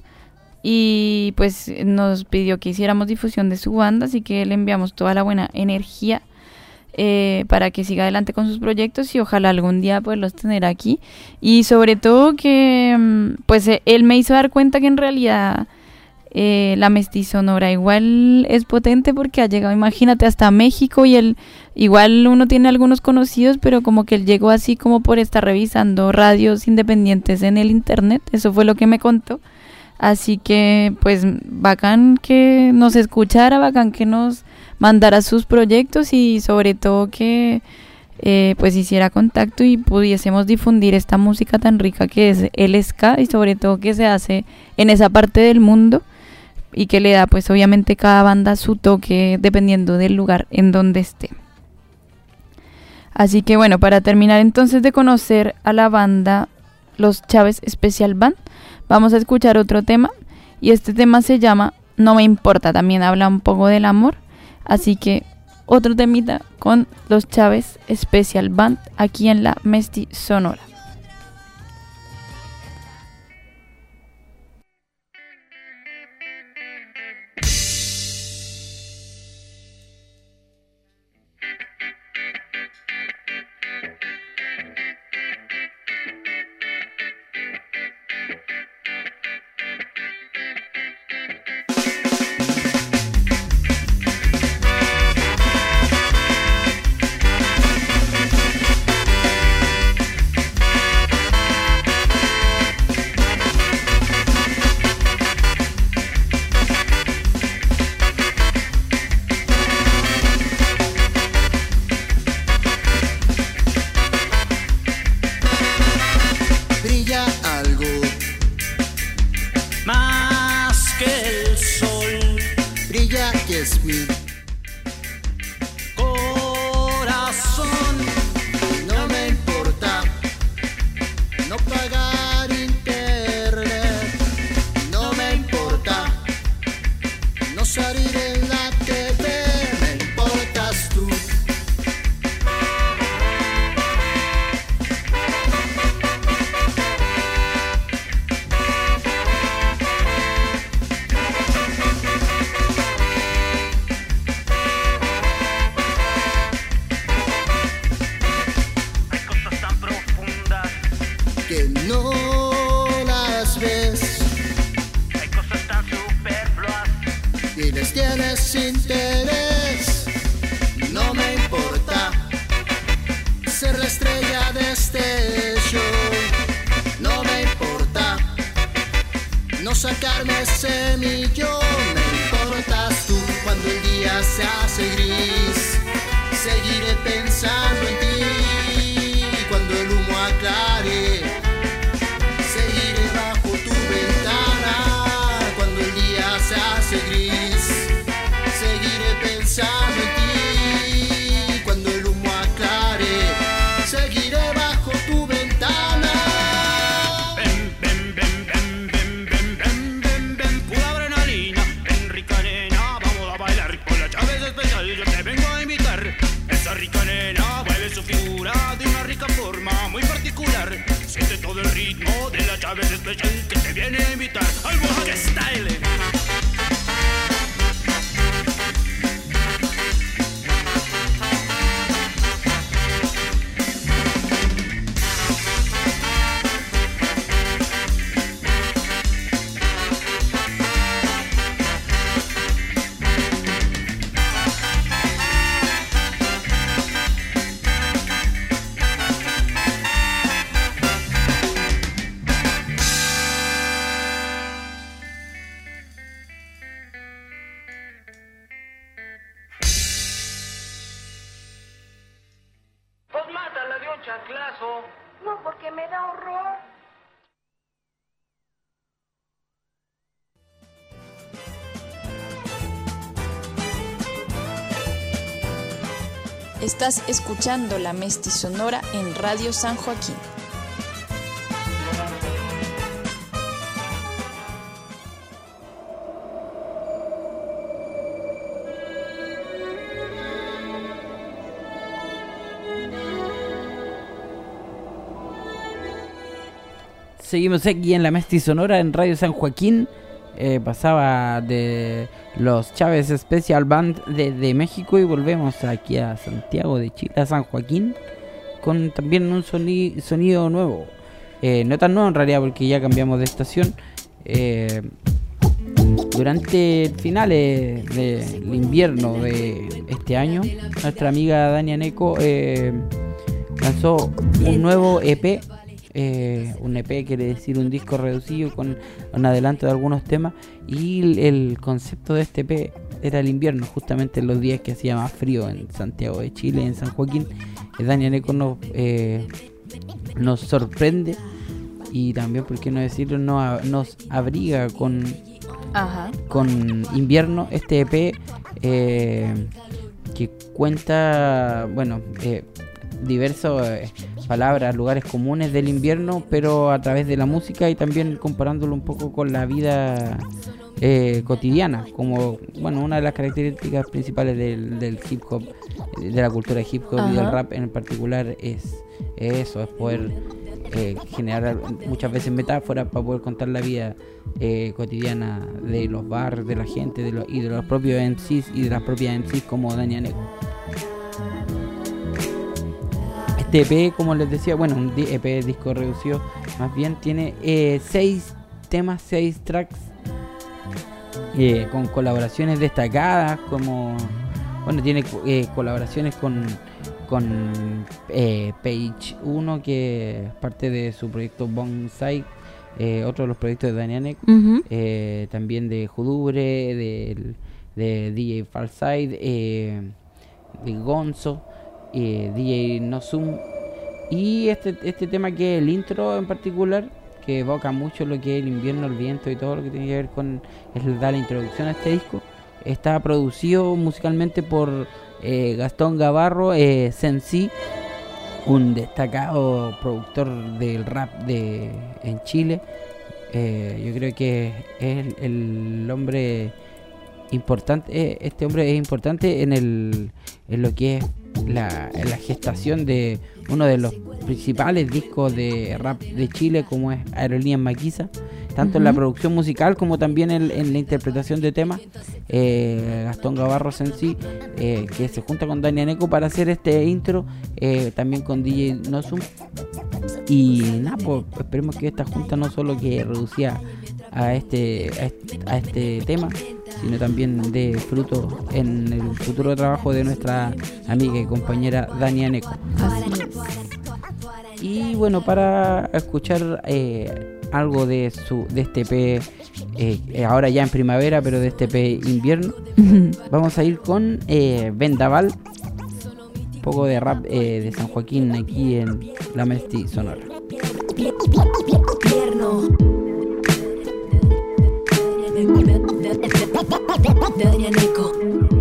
y pues nos pidió que hiciéramos difusión de su banda, así que le enviamos toda la buena energía eh, para que siga adelante con sus proyectos y ojalá algún día poderlos tener aquí. Y sobre todo que pues él me hizo dar cuenta que en realidad eh, la Mestizonora igual es potente porque ha llegado, imagínate, hasta México, y él igual uno tiene algunos conocidos, pero como que él llegó así como por estar revisando radios independientes en el internet, eso fue lo que me contó. Así que, pues, bacán que nos escuchara, bacán que nos mandara sus proyectos y sobre todo que, eh, pues, hiciera contacto y pudiésemos difundir esta música tan rica que es el ska y sobre todo que se hace en esa parte del mundo y que le da, pues, obviamente cada banda su toque dependiendo del lugar en donde esté. Así que bueno, para terminar entonces de conocer a la banda Los Chávez Special Band, vamos a escuchar otro tema, y este tema se llama No Me Importa, también habla un poco del amor, así que otro temita con Los Chávez Special Band aquí en la Mesti Sonora. Estás escuchando la Mesti Sonora en Radio San Joaquín. Seguimos aquí en la Mesti Sonora en Radio San Joaquín. Eh, pasaba de los Chávez Special Band de, de México y volvemos aquí a Santiago de Chile, a San Joaquín, con también un soni- sonido nuevo. Eh, no tan nuevo en realidad porque ya cambiamos de estación. Eh, durante el final eh, del invierno de este año, nuestra amiga Dania Neco eh, lanzó un nuevo E P. Eh, un E P quiere decir un disco reducido con un adelanto de algunos temas, y el, el concepto de este E P era el invierno, justamente en los días que hacía más frío en Santiago de Chile, en San Joaquín. eh, Dania Neco nos, eh, nos sorprende y también, por qué no decirlo, nos, nos abriga con, Ajá. con invierno. Este E P eh, que cuenta, bueno, eh, diversas eh, palabras, lugares comunes del invierno, pero a través de la música y también comparándolo un poco con la vida eh, cotidiana, como bueno, una de las características principales del, del hip hop, de la cultura hip hop Ajá. y del rap en particular es, es eso, es poder eh, generar muchas veces metáforas para poder contar la vida eh, cotidiana de los bars, de la gente de los, y de los propios M Cs y de las propias M Cs como Dani Aneco. Este E P, como les decía, bueno, un E P disco reducido, más bien tiene eh, seis temas, seis tracks eh, con colaboraciones destacadas, como bueno, tiene eh, colaboraciones con con eh, Page uno, que es parte de su proyecto Bonsai, eh, otro de los proyectos de Dani Aneco, uh-huh. eh, también de Judubre, de, de D J Falside, eh, de Gonzo, eh, D J Nosum, y este este tema que es el intro en particular, que evoca mucho lo que es el invierno, el viento y todo lo que tiene que ver con es da la introducción a este disco. Está producido musicalmente por eh, Gastón Gavarro, eh, Sensi, un destacado productor del rap de en Chile. Eh, yo creo que es el, el hombre importante, este hombre es importante en el en lo que es la, la gestación de uno de los principales discos de rap de Chile, como es Aerolínea Maquisa, tanto uh-huh. en la producción musical como también en, en la interpretación de temas. eh, Gastón Gavarro Sensi, eh, que se junta con Dani Aneco para hacer este intro, eh, también con D J Nosum, y nada, pues esperemos que esta junta no solo que reducía a este, a este a este tema, sino también de fruto en el futuro trabajo de nuestra amiga y compañera Dani Aneco. Así es. Y bueno, para escuchar eh, algo de su de este E P, eh, ahora ya en primavera, pero de este E P invierno, vamos a ir con eh, Vendaval, un poco de rap eh, de San Joaquín aquí en la Mesti Sonora. Dani Aneco.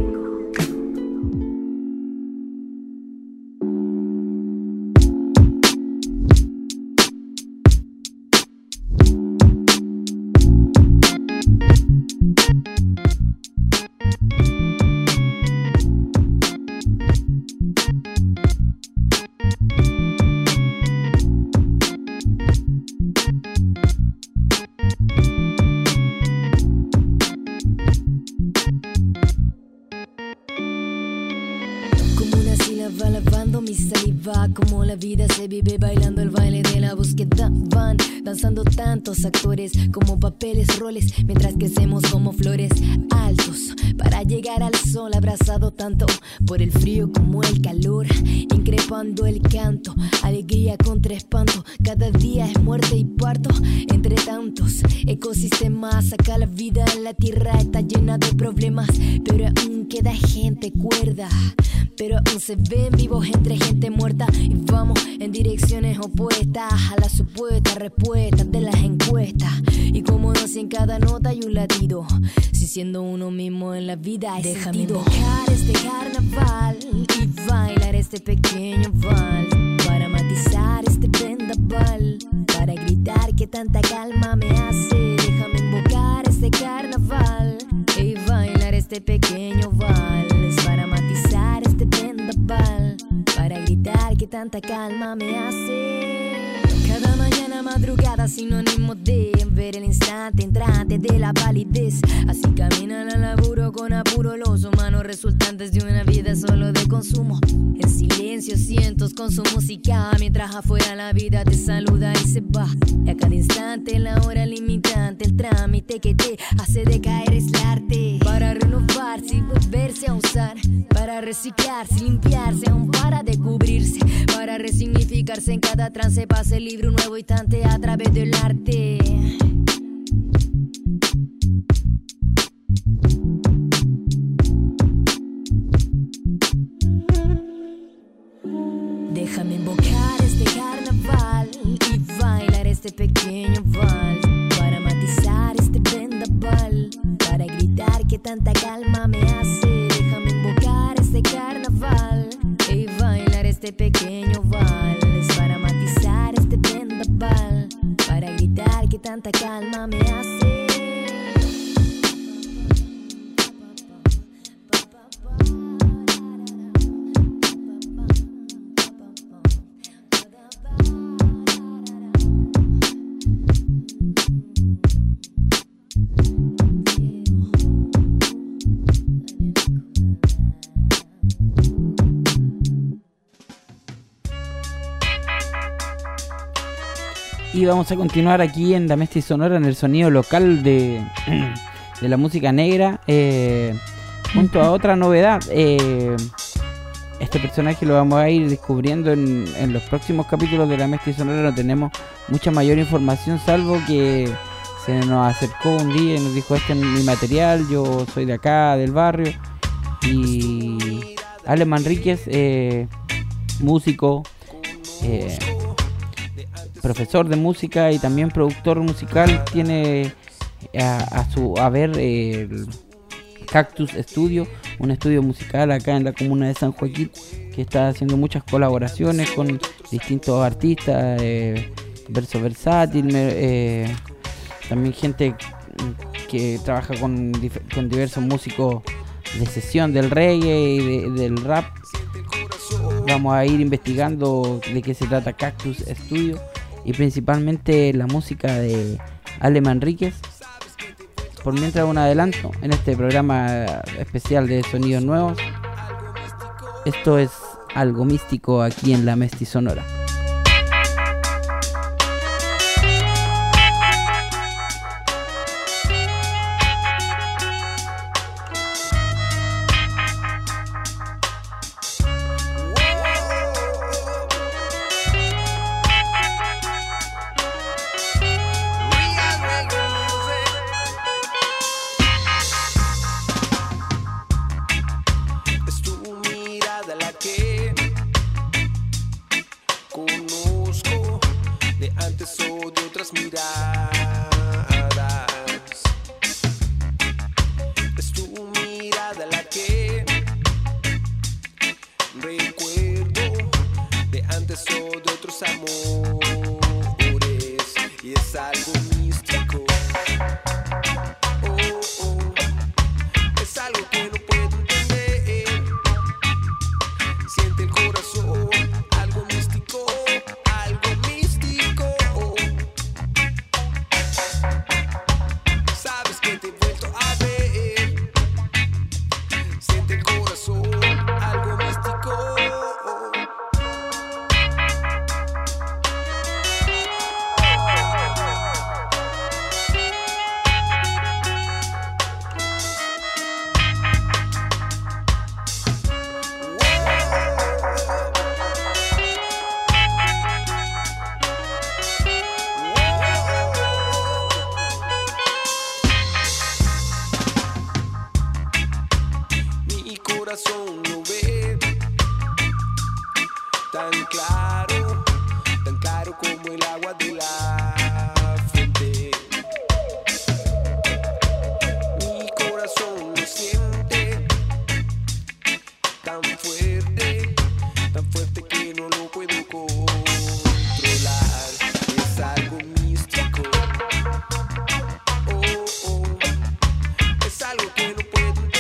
Como la vida se vive bailando el baile de la búsqueda, van danzando tantos actores como papeles, roles, mientras crecemos como flores altos para llegar al sol, abrazado tanto por el frío como el calor, increpando el canto, alegría contra espanto, cada día es muerte y parto, entre tantos ecosistemas, acá la vida en la tierra está llena de problemas, pero aún queda gente cuerda, pero aún se ven vivos entre gente muerta, y vamos en direcciones opuestas a las supuestas respuestas de las encuestas, y como no sé, en cada nota hay un latido, si siendo uno mismo en la vida hay déjame sentido. Invocar este carnaval y bailar este pequeño vals, para matizar este vendaval, para gritar que tanta calma me hace. Déjame invocar este carnaval y bailar este pequeño vals, para matizar este vendaval, para gritar que tanta calma me hace. Cada mañana madrugada sinónimo de ver el instante entrante de la palidez. Así caminan al laburo con apuro los humanos resultantes de una vida solo de consumo. En silencio cientos con su música, mientras afuera la vida te saluda y se va. Y a cada instante la hora limitante, el trámite que te hace decaer es el arte. Para renovarse y volverse a usar, para reciclarse, limpiarse aún para descubrirse, para resignificarse en cada trance, pase el libro un nuevo instante a través del arte. Déjame invocar este carnaval y bailar este pequeño vals, para matizar este vendaval, para gritar que tanta calma me hace. Déjame invocar este carnaval y bailar este pequeño tanta calma me hace. Y vamos a continuar aquí en la Mesti Sonora, en el sonido local de, de la música negra, eh, junto a otra novedad. Eh, este personaje lo vamos a ir descubriendo en, en los próximos capítulos de la Mesti Sonora. No tenemos mucha mayor información, salvo que se nos acercó un día y nos dijo: este es mi material, yo soy de acá, del barrio. Y Ale Manríquez, eh, músico, eh, profesor de música y también productor musical, tiene a, a su haber eh, el Cactus Studio, un estudio musical acá en la comuna de San Joaquín, que está haciendo muchas colaboraciones con distintos artistas, eh, verso versátil, eh, también gente que trabaja con, con diversos músicos de sesión del reggae y de, del rap. Vamos a ir investigando de qué se trata Cactus Studio y principalmente la música de Ale Manríquez. Por mientras, un adelanto en este programa especial de Sonidos Nuevos. Esto es Algo Místico aquí en la Mesti Sonora.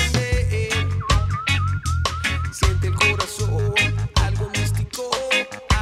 Siente el corazón, algo místico.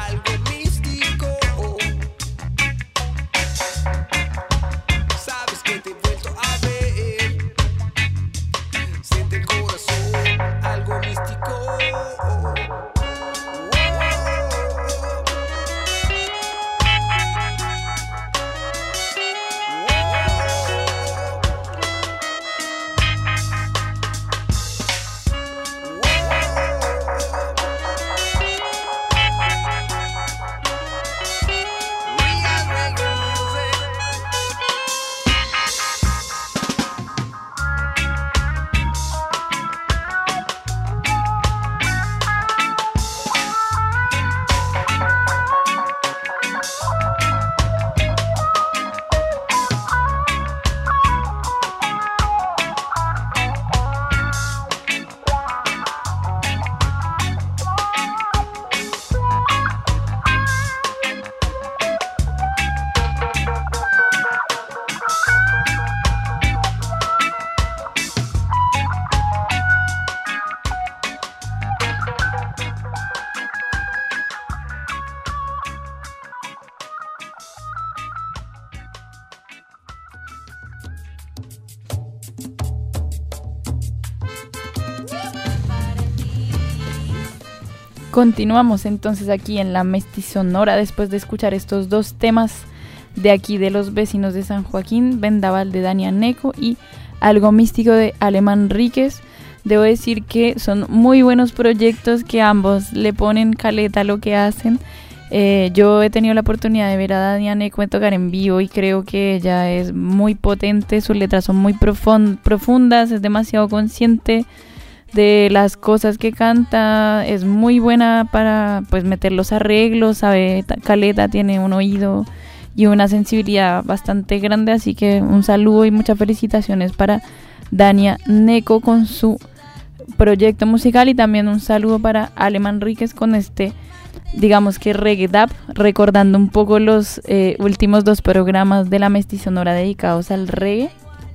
Continuamos entonces aquí en la Mestizonora después de escuchar estos dos temas de aquí de los vecinos de San Joaquín, Vendaval de Dania Neco y Algo Místico de Alemán Ríquez. Debo decir que son muy buenos proyectos, que ambos le ponen caleta a lo que hacen. Eh, yo he tenido la oportunidad de ver a Dania Neco tocar en vivo y creo que ella es muy potente, sus letras son muy profund- profundas, es demasiado consciente de las cosas que canta, es muy buena para pues meter los arreglos, sabe caleta, tiene un oído y una sensibilidad bastante grande, así que un saludo y muchas felicitaciones para Dania Neco con su proyecto musical, y también un saludo para Alemán Ríquez con este, digamos que reggae dub, recordando un poco los eh, últimos dos programas de la Mestizonora dedicados al reggae.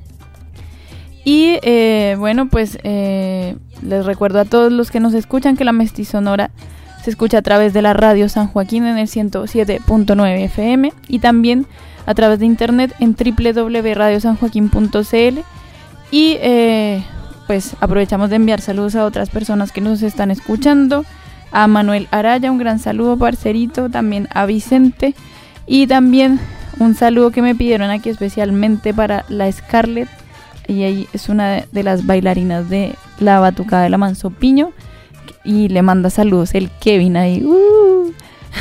Y eh, bueno, pues eh, les recuerdo a todos los que nos escuchan que la Mestizonora se escucha a través de la radio San Joaquín en el ciento siete punto nueve F M y también a través de internet en doble u doble u doble u punto radio san joaquín punto c l. Y eh, pues aprovechamos de enviar saludos a otras personas que nos están escuchando. A Manuel Araya, un gran saludo, parcerito, también a Vicente, y también un saludo que me pidieron aquí especialmente para la Scarlett, y ella es una de las bailarinas de la Batucada de la Manso Piño, y le manda saludos el Kevin ahí, uh,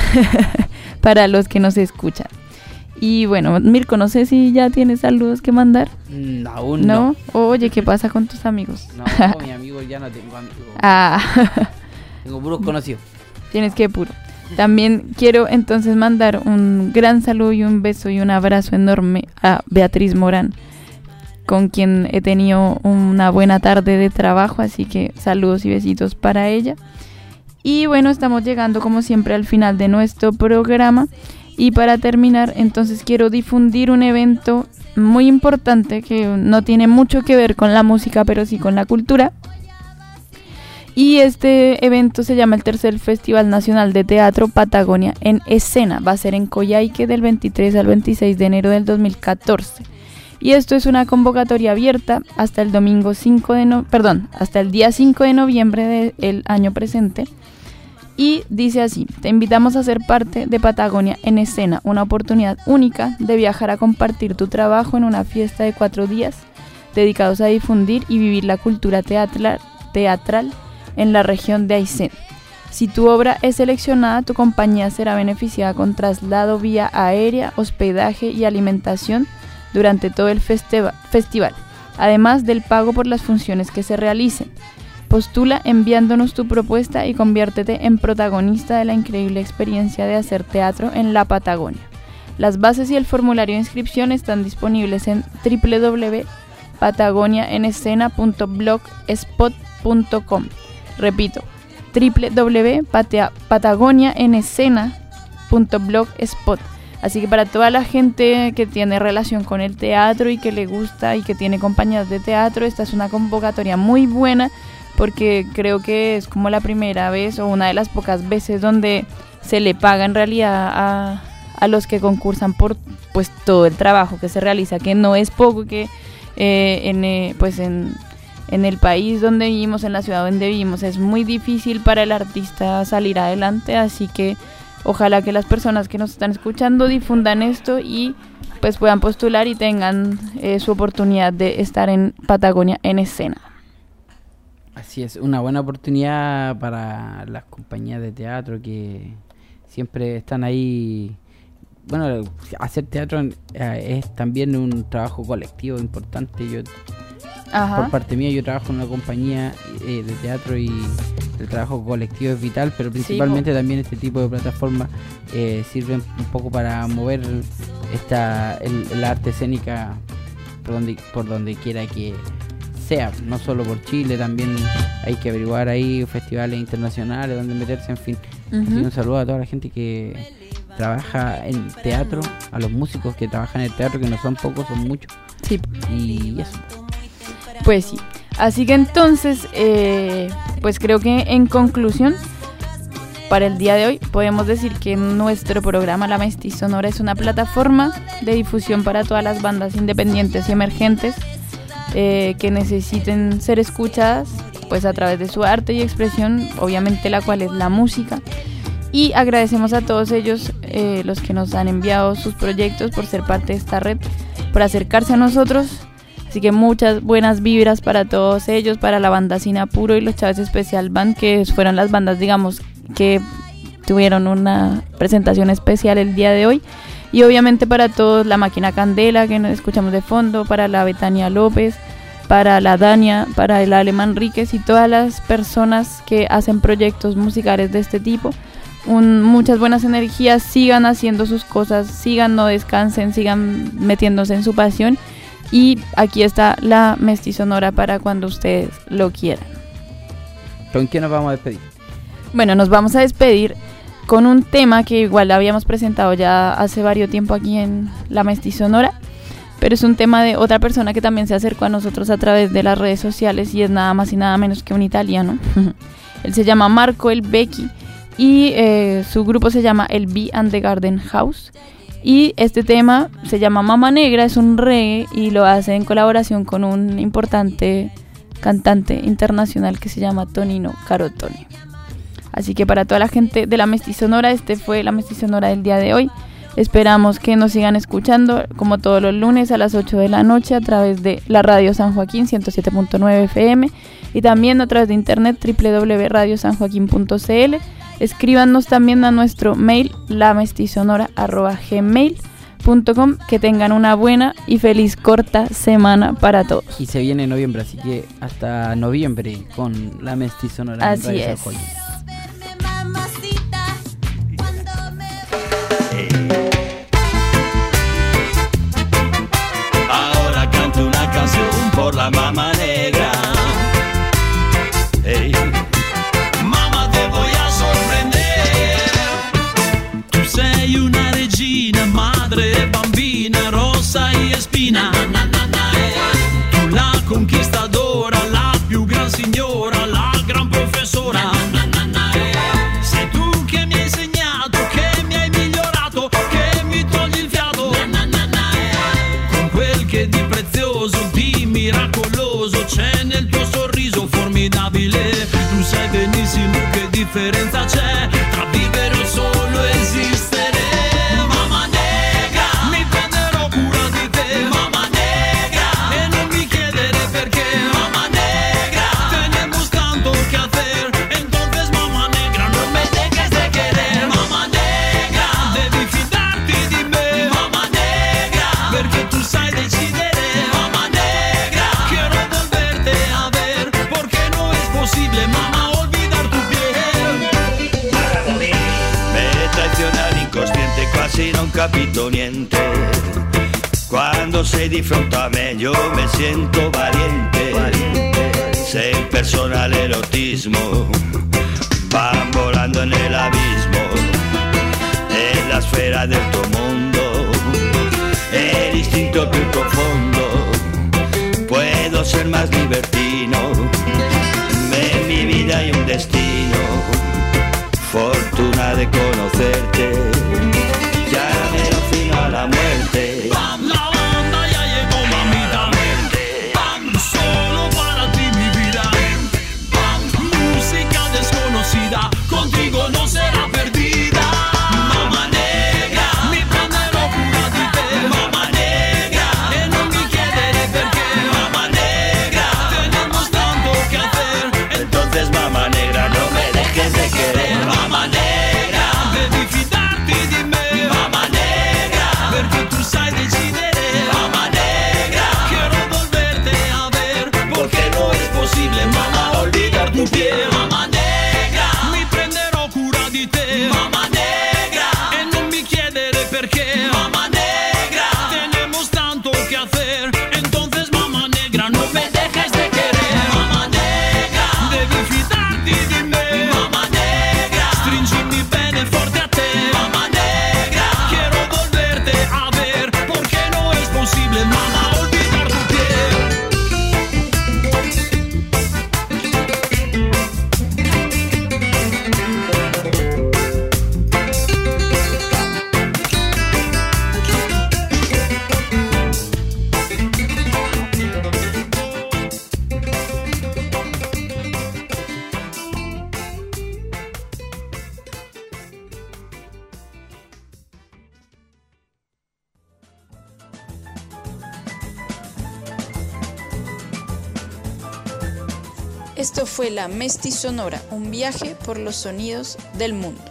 para los que nos escuchan. Y bueno, Mirko, no sé si ya tienes saludos que mandar. Mm, aún no. ¿No? Oye, ¿qué pasa con tus amigos? No, mi amigo ya no tengo amigos. Ah. Tengo puros conocidos. Tienes que puro. También quiero entonces mandar un gran saludo y un beso y un abrazo enorme a Beatriz Morán, con quien he tenido una buena tarde de trabajo, así que saludos y besitos para ella. Y bueno, estamos llegando como siempre al final de nuestro programa, y para terminar entonces quiero difundir un evento muy importante que no tiene mucho que ver con la música, pero sí con la cultura. Y este evento se llama el tercer Festival Nacional de Teatro Patagonia en Escena. Va a ser en Coyhaique del veintitrés al veintiséis de enero del dos mil catorce. Y esto es una convocatoria abierta hasta el domingo cinco de no, perdón, hasta el día cinco de noviembre del año presente. Y dice así: te invitamos a ser parte de Patagonia en Escena, una oportunidad única de viajar a compartir tu trabajo en una fiesta de cuatro días dedicados a difundir y vivir la cultura teatral, teatral en la región de Aysén. Si tu obra es seleccionada, tu compañía será beneficiada con traslado vía aérea, hospedaje y alimentación durante todo el festiva- festival, además del pago por las funciones que se realicen. Postula enviándonos tu propuesta y conviértete en protagonista de la increíble experiencia de hacer teatro en la Patagonia. Las bases y el formulario de inscripción están disponibles en doble u doble u doble u punto patagonia en escena punto blogspot punto com. Repito, doble u doble u doble u punto patagonia en escena punto blogspot. Así que para toda la gente que tiene relación con el teatro y que le gusta y que tiene compañías de teatro, esta es una convocatoria muy buena, porque creo que es como la primera vez o una de las pocas veces donde se le paga en realidad a, a los que concursan por pues todo el trabajo que se realiza, que no es poco, que eh, en, eh, pues en, en el país donde vivimos, en la ciudad donde vivimos, es muy difícil para el artista salir adelante, así que ojalá que las personas que nos están escuchando difundan esto y pues puedan postular y tengan eh, su oportunidad de estar en Patagonia en Escena. Así es, una buena oportunidad para las compañías de teatro que siempre están ahí. Bueno, hacer teatro eh, es también un trabajo colectivo importante. Yo, Ajá. por parte mía, yo trabajo en una compañía eh, de teatro y el trabajo colectivo es vital, pero principalmente sí, también este tipo de plataformas eh, sirven un poco para mover esta el, la arte escénica por donde, por donde quiera que sea, no solo por Chile, también hay que averiguar ahí festivales internacionales donde meterse, en fin. Uh-huh. Así un saludo a toda la gente que trabaja en teatro, a los músicos que trabajan en el teatro, que no son pocos, son muchos. Sí. Y eso. Pues sí. Así que entonces, eh, pues creo que en conclusión, para el día de hoy podemos decir que nuestro programa La Mestizonora es una plataforma de difusión para todas las bandas independientes y emergentes eh, que necesiten ser escuchadas pues a través de su arte y expresión, obviamente la cual es la música. Y agradecemos a todos ellos, eh, los que nos han enviado sus proyectos, por ser parte de esta red, por acercarse a nosotros. Así que muchas buenas vibras para todos ellos, para la banda Sin Apuro y los Chávez Special Band, que fueron las bandas, digamos, que tuvieron una presentación especial el día de hoy. Y obviamente para todos, la Máquina Candela, que nos escuchamos de fondo, para la Betania López, para la Dania, para el Ale Manríquez y todas las personas que hacen proyectos musicales de este tipo. Un, muchas buenas energías, sigan haciendo sus cosas, sigan, no descansen, sigan metiéndose en su pasión, y aquí está la Mestizonora para cuando ustedes lo quieran. ¿Con quién nos vamos a despedir? Bueno, nos vamos a despedir con un tema que igual habíamos presentado ya hace varios tiempo aquí en la Mestizonora, pero es un tema de otra persona que también se acercó a nosotros a través de las redes sociales, y es nada más y nada menos que un italiano. Él se llama Marco El Becchi, y eh, su grupo se llama el Bee and the Garden House, y este tema se llama Mama Negra, es un reggae y lo hace en colaboración con un importante cantante internacional que se llama Tonino Carotone. Así que para toda la gente de la Mestizonora, este fue la Mestizonora del día de hoy. Esperamos que nos sigan escuchando como todos los lunes a las ocho de la noche a través de la Radio San Joaquín ciento siete punto nueve F M, y también a través de internet doble u doble u doble u punto radio san joaquín punto c l. Escríbanos también a nuestro mail lamestizonora arroba gmail punto com. Que tengan una buena y feliz corta semana para todos. Y se viene noviembre, así que hasta noviembre con la Mestizonora. Así es. Ahora canto una canción por la Mama Negra. Hey. Mamma, te voy a sorprender. Tu sei una regina, madre, bambina, rosa y espina. Na, na, na, na, eh. Tu la conquistadora, la più gran signora, la gran professora. Na, na, na, na, eh. Sei tu che mi hai insegnato, che mi hai migliorato, che mi togli il fiato. Na, na, na, na, eh. Con quel che di prezioso, di miracoloso c'è nel tuo sorriso formidabile. Tu sai benissimo che differenza c'è tra vivere o solo esistere. Mamma negra, mi prenderò cura di te. Mamma negra, e non mi chiedere perché. Mamma negra, tenemos tanto que hacer. Entonces mamma negra, no me dejes de querer. Mamma negra, devi fidarti di me. Mamma negra, perché tu sai decidere. Mamma negra, quiero volverte a ver, porque no es posible, mamá, olvidar tu piel. Me traiziona l'incosciente, quasi non capito niente. Quando sei di fronte a me io me siento valiente. Sei un personale erotismo, van volando en el abismo, en la esfera del tuo mondo, el instinto più profondo. Puedo ser más libertino, en mi vida hay un destino, fortuna de conocerte, ya me fino a la muerte. La banda ya llegó, mamita, solo para ti mi vida. Música desconocida, contigo no será perdida. Mamma negra, mi prenderò cura di te. Mamma negra, e non mi chiedere perché. Mamma negra, tenemos tanto que hacer. Entonces mamma negra, no me dejes de querer. Mamma negra, devi fidarti di me. Esto fue La Mestizonora, un viaje por los sonidos del mundo.